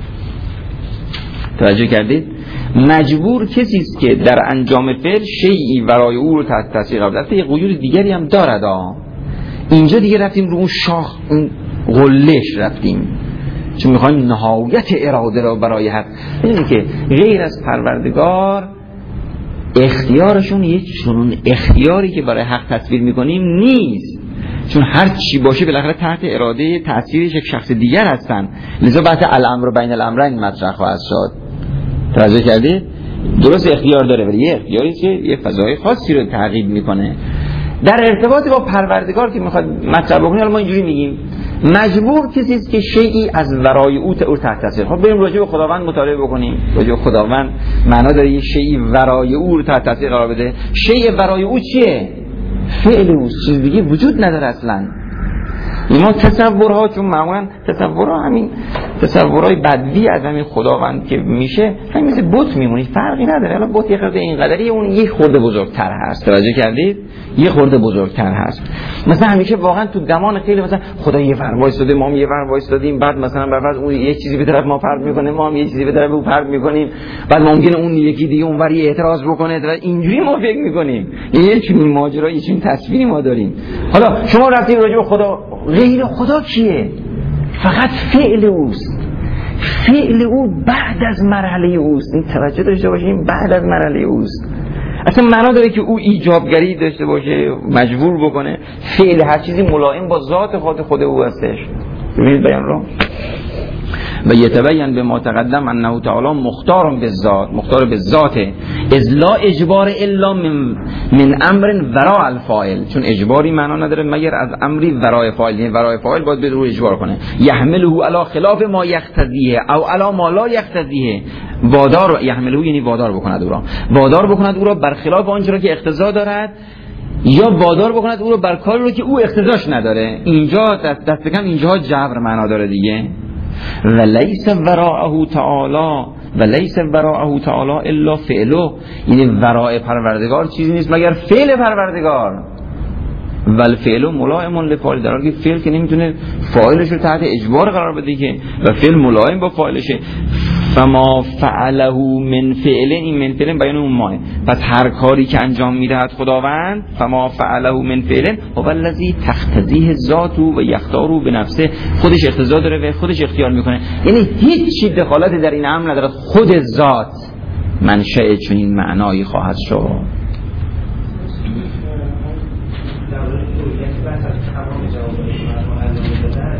توجه کردید؟ مجبور کسی است که در انجام فعل شیئی ورای او رو تحت تأثیر قرار بده. یه قیود دیگری هم دارد ها. اینجا دیگه رفتیم رو اون شاخ، اون قلهش رفتیم، چون میخوایم نهایت اراده را برای حق. میدونی که غیر از پروردگار اختیارشون یک چنون اختیاری که برای حق تصویر میکنیم نیست، چون هر چی باشه بالاخره تحت اراده تأثیرش یک شخص دیگر هستن. لذا بحث الامر بین الامرین مطرح خواهد شد. توجه کردید؟ درست اختیار داره ولی یه اختیاری که یه فضای خاصی رو تعقیب میکنه. در ارتباط با پروردگار که میخواد مطرح بکنه، حالا ما اینجوری میگیم مجبور کسی است که شیئی از ورای او او تحت تاثیر. خب بریم راجع به خداوند مطالعه بکنیم. راجع به خداوند معنا داره یه شیئی ورای او رو تحت تاثیر قرار بده. شیء ورای او چیه؟ فعل او، چیز دیگه وجود نداره اصلا. ما تصورها، چون معمولا تصورها همین تصورهای بدوی از همین خداوند که میشه همین مثل بت میمونی، فرقی نداره. حالا بت یه خورده اینقدری، اون یه خورده بزرگتر هست. توجه کردید؟ یه خورده بزرگتر هست. مثلا همیشه واقعا تو گمان خیلی مثلا خدا یه ور وایساده، ما هم یه ور وایسادیم، بعد مثلا بعد اون یه چیزی به طرف ما پرت میکنه، ما هم یه چیزی به طرف او پرت میکنیم، بعد ممکنه اون یکی دیگه اونور اعتراض بکنه و اینجوری ما فکر میکنیم. یه چنین ماجرا، یه چنین تصویری ما داریم. حالا شما رفتید راجع به خدا، غیر خدا کیه؟ فقط فعل اوست. فعل او بعد از مرحله اوست. این توجه داشته باشیم، بعد از مرحله اوست. اصلا معنا داره که او ایجابگری داشته باشه، مجبور بکنه. فعل هر چیزی ملائم با ذات خود خود او هستش. ببینید بیان رو. و یتبین به ما تقدم انه تعالی مختار بالذات، مختار بالذات، از لا اجبار الا من من امر وراء الفاعل، چون اجباری معنا نداره مگر از امری ورای فاعل، یعنی ورای فاعل باید به رو اجبار کنه. یحمله علی خلاف ما یقتضیه او علی ما لا یقتضیه، وادار، یحمله یعنی وادار بکند او را، وادار بکند او را برخلاف آنچه را که اقتضا دارد، یا وادار بکند او را بر کاری رو که او اقتضاش نداره. اینجا دست دست کم اینجا جبر معنا داره دیگه. و لیس وراءه تعالی و لیس وراءه تعالی الا فعله، یعنی ورای پروردگار چیزی نیست مگر فعل پروردگار. ول فعل ملائم لفاعل، در حالی که فعل که نمیتونه فاعلش رو تحت اجبار قرار بده که، و فعل ملائم با فاعلشه. فما فعله من فعل، این من فعل بیان اون ماه، پس هر کاری که انجام میدهد خداوند، فما فعله من فعل هو الذی تقتضیه ذات و یختار به نفسه، خودش اقتضا داره و خودش اختیار میکنه. یعنی هیچ چیز دخالتی در این امر نداره، خود ذات منشأ چنین معنایی خواهد شد. از تمام جوابایی که من الان دادم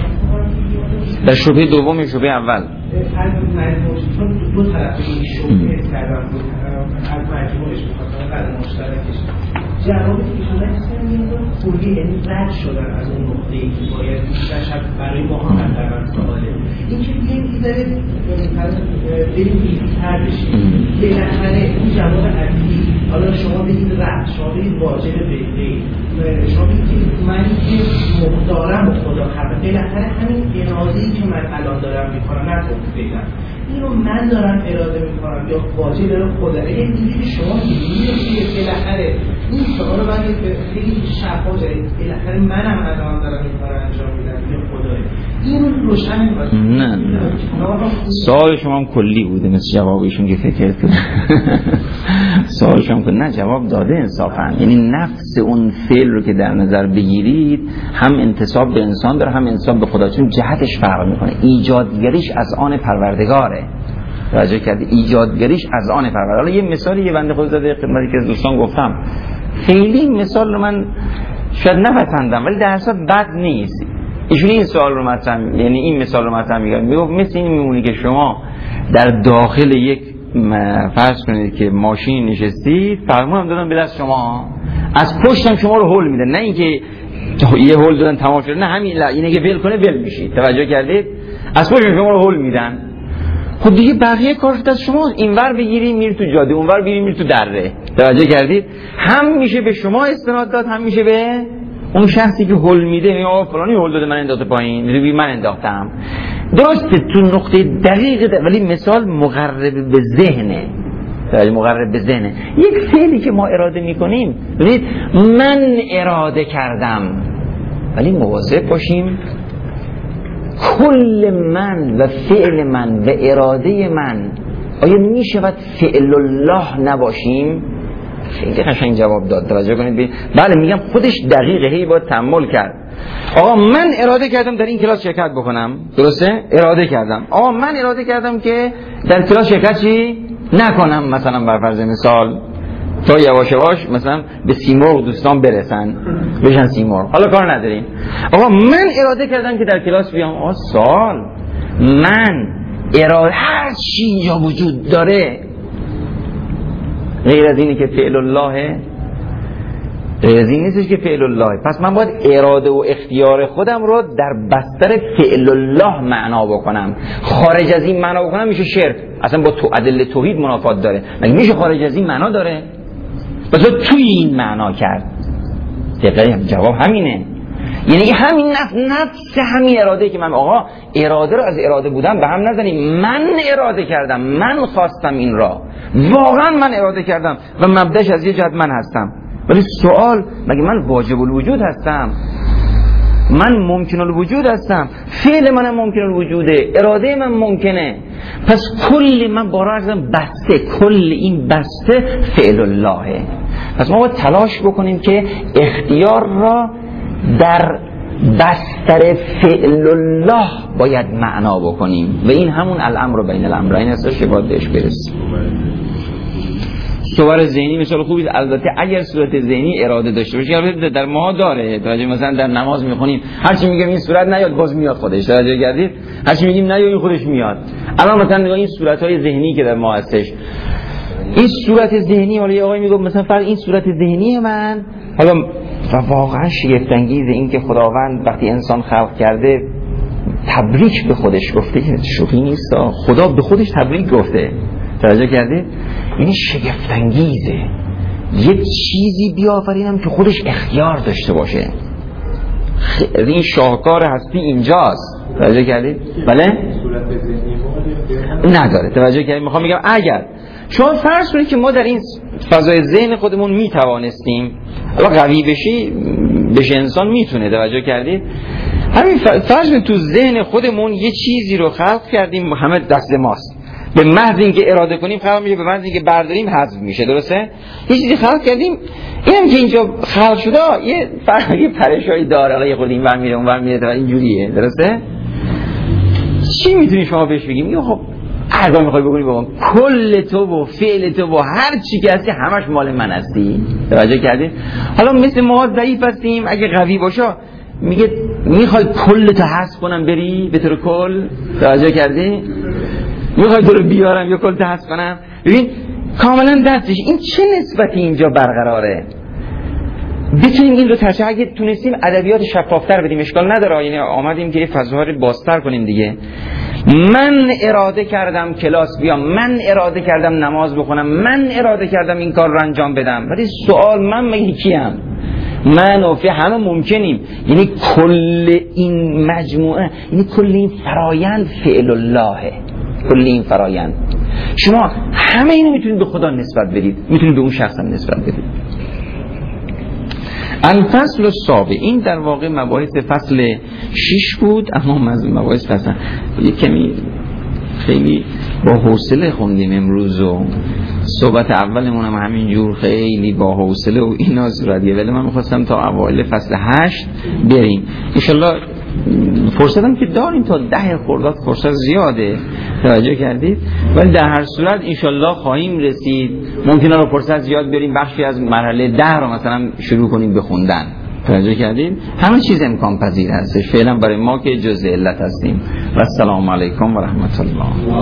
در شبهه دوم شبهه اول از مجموعش چون دو طرف این شبهه کردم از مجموعش بخاطر قدر مشترکش جوابی که شده اصلا میدون کلی یعنی رد شدن از اون نقطه‌ای که باید بیشتر شد برای ما هم حداقل سواله این که دیگه میذاره بریم بیشتر بشیم بالاخره اون جواب اصلی حالا شما بگید رد شما بگید واجب بهده شما بگید من که مقدارم خدا خبر بالاخره همین اراده‌ای که من الان دارم میکنم نتونم بگم اینو من دارم اراده میکنم یا واجب دارم خدا اگه اینجوری شما میگید بالاخره این سوال رو من خیلی شفاف دارید بالاخره منم الان دارم این کار انجام میدم یا خداه این روشن می‌کنه. نه نه سوال شما هم کلی بوده مثل جوابشون که فکر کنه. سوال شما که نه جواب داده انصافا، یعنی نفس اون فعل رو که در نظر بگیرید هم انتساب به انسان داره هم انتساب به خدا، چون جهتش فرق میکنه. ایجادگریش از آن پروردگاره، توجه کردی؟ ایجادگریش از آن پروردگار. حالا یه مثالی یه بنده خدا زده خدمتی که از دوستان گفتم، خیلی این مثال رو من شاید نپسندم ولی در اصل بد نیست. ایشون این سوال رو مطرح، یعنی این مثال رو مطرح میگه، میگه مثل این میمونه که شما در داخل یک فرض کنید که ماشین نشستید، فرمون هم دادن به دست شما، از پشتم شما رو هول میدن، نه اینکه یه هول دادن تمام شده، نه همین اینه که ول کنه ول میشید، توجه کردید؟ از پشت شما رو هول میدن. خب دیگه بقیه کارش دست شما، اینور بگیری میری تو جاده، اونور بگیری میری تو دره، توجه کردید؟ هم میشه به شما استناد داد، هم میشه به اون شخصی که هول میده، میگه آقا فلانی هول داده من انداخته پایین، میگه من انداختم. درسته تو نقطه دقیق ده، ولی مثال مقرب به ذهنه، ولی مقرب به ذهنه. یک فعلی که ما اراده میکنیم، ببینید من اراده کردم، ولی مواظب باشیم کل من و فعل من و اراده من آیا میشود فعل الله نباشیم؟ خیلی قشنگ جواب داد، توجه کنید. بله میگم خودش دقیقه، هی باید تأمل کرد. آقا من اراده کردم در این کلاس شرکت بکنم، درسته؟ اراده کردم. آقا من اراده کردم که در کلاس شرکت چی نکنم، مثلا بر فرض مثال تا یواش یواش مثلا به سیمرغ دوستان برسن بشن سیمرغ، حالا کار نداریم. آقا من اراده کردم که در کلاس بیام. آقا سال من اراده، هر چی اینجا وجود داره غیر از اینی که فعل الله، غیر از این نیستش که فعل الله، پس من باید اراده و اختیار خودم رو در بستر فعل الله معنا بکنم. خارج از این معنا بکنم میشه شرک، اصلا با تو ادله توحید منافات داره. مگه میشه خارج از این معنا داره؟ پس توی این معنا کرد. دقیقاً جواب همینه، یعنی همین نفس نفس همین اراده که من آقا اراده رو از اراده بودم به هم نزنیم، من اراده کردم، من خواستم این را، واقعا من اراده کردم و مبدأش از یه جهت من هستم. ولی سوال، مگه من واجب الوجود هستم؟ من ممکن الوجود هستم، فعل من ممکن الوجوده، اراده من ممکنه. پس کل من بارا ارزم بسته، کل این بسته فعل اللهه. پس ما باید تلاش بکنیم که اختیار را در بستر فعل الله باید معنا بکنیم و این همون الامر بین الامرین هستش که باید بهش برسیم. صور ذهنی مثال خوبی، البته اگر صورت ذهنی اراده داشته باشه، البته در ما داره، توجه مثلا در نماز میخونیم هر چی میگیم این صورت نیاد باز میاد خودش، توجه کردید؟ هر چی میگیم نیاد این خودش میاد. الان مثلا نگاه این صورت‌های ذهنی که در ما هستش، این صورت ذهنی، حالا یه آقای میگه مثلا فرض این صورت ذهنی من، حالا واقعا شگفت انگیزه این که خداوند وقتی انسان خلق کرده تبریک به خودش گفته، که شوخی نیست، خدا به خودش تبریک گفته، توجه کردید؟ یعنی شگفت انگیزه یه چیزی بیافرینم که خودش اختیار داشته باشه. این شاهکار هستی اینجاست، توجه کردید؟ بله؟ نداره، توجه کردید؟ میخوام بگم اگر شما فرض کنید که ما در این فضای ذهن خودمون میتوانستیم، الان قوی بشی بشه انسان میتونه، توجه کردید؟ همین فرض کنید تو ذهن خودمون یه چیزی رو خلق کردیم، همه دست ماست، به محض اینکه اراده کنیم خلق میشه، به محض اینکه برداریم حذف میشه، درسته؟ یه چیزی خلق کردیم، اینم که اینجا خلق شده یه فرقی پرشایی داره، حالا یه خورده این ور میره اون ور میره، اینجوریه، درسته؟ چی میتونی شما بهش بگیم؟ خب اگه میخوای بگونی بابا کل تو و فعل تو و هر چی که هستی همش مال من هستی. توجه کردین؟ حالا مثل ما ضعیف هستیم، اگه قوی باشه میگه میخوای کل تو حذف کنم بری به طور کل. توجه کردی؟ میخوای تو رو بیارم یا کل تو حذف کنم؟ ببین کاملا دستش این چه نسبتی اینجا برقراره. بتونیم این رو ترشح اگه تونستیم ادبیات شفافتر بدیم اشکال نداره، یعنی آمدیم که فضاها رو بازتر کنیم دیگه. من اراده کردم کلاس بیام، من اراده کردم نماز بخونم، من اراده کردم این کار رو انجام بدم، ولی سوال من مگه کیم؟ من و فی همه ممکنیم. یعنی کل این مجموعه، یعنی کل این فرایند فعل اللهه، کل این فرایند شما همه اینو میتونید به خدا نسبت بدید، میتونید به اون شخص هم نسبت بدید. الفصل السابع، این در واقع مباحث فصل شش بود، اما مباحث فصل یک کمی خیلی با حوصله خوندیم امروز و صحبت اولمون هم همینجور خیلی با حوصله و اینا صورتیه، ولی من میخواستم تا اوایل فصل هشت بریم انشالله. فرصت هم که داریم تا ده خرداد فرصت زیاده، توجه کردید، ولی در هر صورت انشالله خواهیم رسید. ممکنه رو فرصت زیاد بریم بخشی از مرحله ده رو مثلا شروع کنیم بخوندن، توجه کردید. همه چیز امکان پذیر هستش فعلا برای ما که جزء علت هستیم. و السلام علیکم و رحمت الله.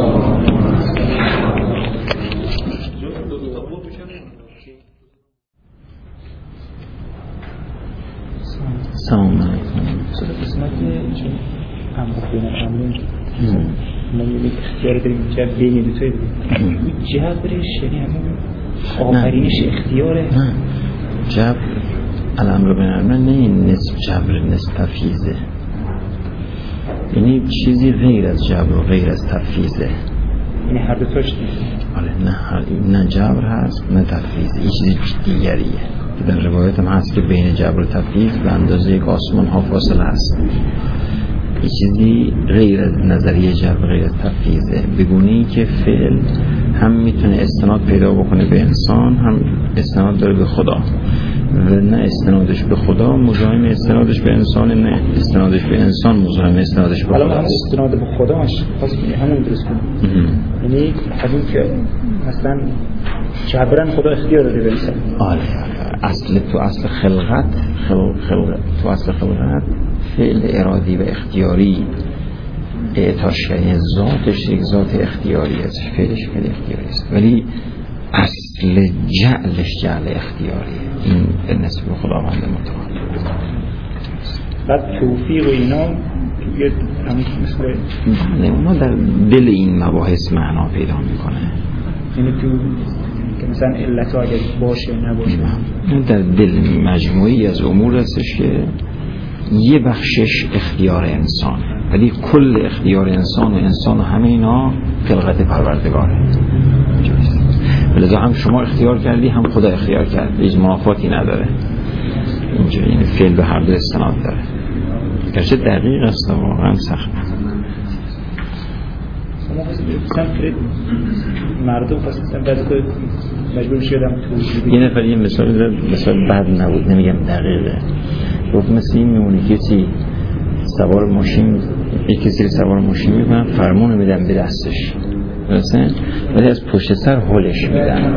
سلام علیکم. سر قسمت چون هم بخونم همون ما میگه اختیار داریم جبر بین دو تایی داریم جبرش یعنی همون آفرینش اختیاره. نه جبر الامر بالمعروف نه، نسب جبر نسب تفییزه، یعنی چیزی غیر از جبر و غیر از تفییزه، یعنی هر دو تاش نیست. آره نه نه جبر هست نه تفییز، این چیز دیگریه که در روایت هم هست که بین جبر و تفییز به اندازه یک آسمان ها فاصله هست. این چیزی غیر از نظریه جبر غیر از تفییزه، بگونی که فعل هم میتونه استناد پیدا بکنه به انسان، هم استناد داره به خدا، و نه استنادش به خدا مزاحم استنادش به انسان، نه استنادش به انسان مزاحم استنادش به خدا. حالا استناد به خدا خاص همون درست کنه، یعنی همین که مثلا جبران خدا اختیار داره به انسان. آره اصل تو اصل خلقت خلق خلقت تو اصل خلقت فعل ارادی و اختیاری اعطاش کرده، ذاتش یک ذات اختیاری است، فعلش فعل اختیاری است، ولی اصل جعلش جعل اختیاریه. این به نسبت خداوند متعال. بعد توفیق و اینا یه همین مثل بله اونا در دل این مباحث معنا پیدا میکنه، یعنی تو که مثلا علت اگر باشه نباشه در دل مجموعی از امور هستش که یه بخشش اختیار انسان، ولی کل اختیار انسان و انسان و همه اینا خلقت پروردگاره. لذا هم شما اختیار کردی هم خدا اختیار کرد، هیچ منافاتی نداره اینجا، یعنی فعل به هر دو استناد داره. گرچه دقیق است واقعا سخت. مثلا مردم خواستن بعد که مجبور شدم تو یه نفر یه مثال زد، مثال بعد نبود نمیگم دقیقه، گفت مثل این میمونه کسی سوار ماشین، یک کسی سوار ماشین میکنن فرمون میدن به دستش درسته، ولی از پشت سر هولش میدن.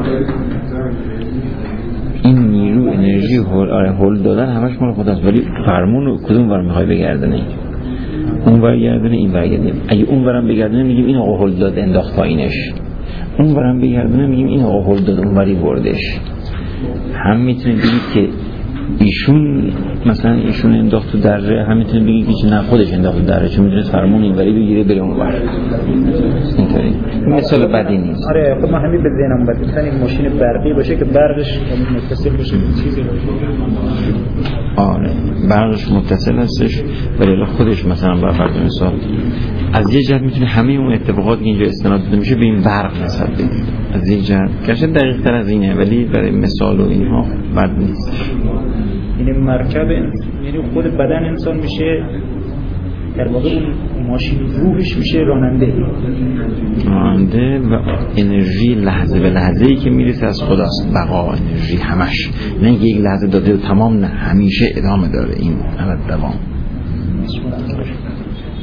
این نیرو انرژی هول، آره هول دادن همش مال خداست، ولی فرمون کدوم ور میخوای بگردونه؟ اون ور گردونه این ور گردونه. اگه اون ورم بگردونه میگیم این آقا هول داد انداخت پایینش، اون ورم بگردونه میگیم این آقا هول داد اون وری بردش. هم میتونید بگید که ایشون مثلا ایشون انداخت تو دره، هم میتونید بگید که نه خودش انداخت تو دره، چون میتونه فرمون این وری بگیره بره اون ور. اینطوری مثال بدی نیست. آره خب ما همین به ذهنم اومد مثلا این ماشین برقی باشه که برقش متصل باشه به چیزی باشه. آره برقش متصل هستش، ولی خودش مثلا بر فرض مثال از یه جهت میتونه همه اون اتفاقاتی که اینجا استناد داده میشه به این برق نسبت بده از یه جهت، گرچه دقیق تر از اینه ولی برای مثال و اینها بد نیست. یعنی مرکب یعنی خود بدن انسان میشه در واقع اون ماشین، روحش میشه راننده راننده و انرژی لحظه به لحظه‌ای که میرسه از خداست، بقا انرژی همش، نه یک لحظه داده و تمام، نه همیشه ادامه داره این همه دوام.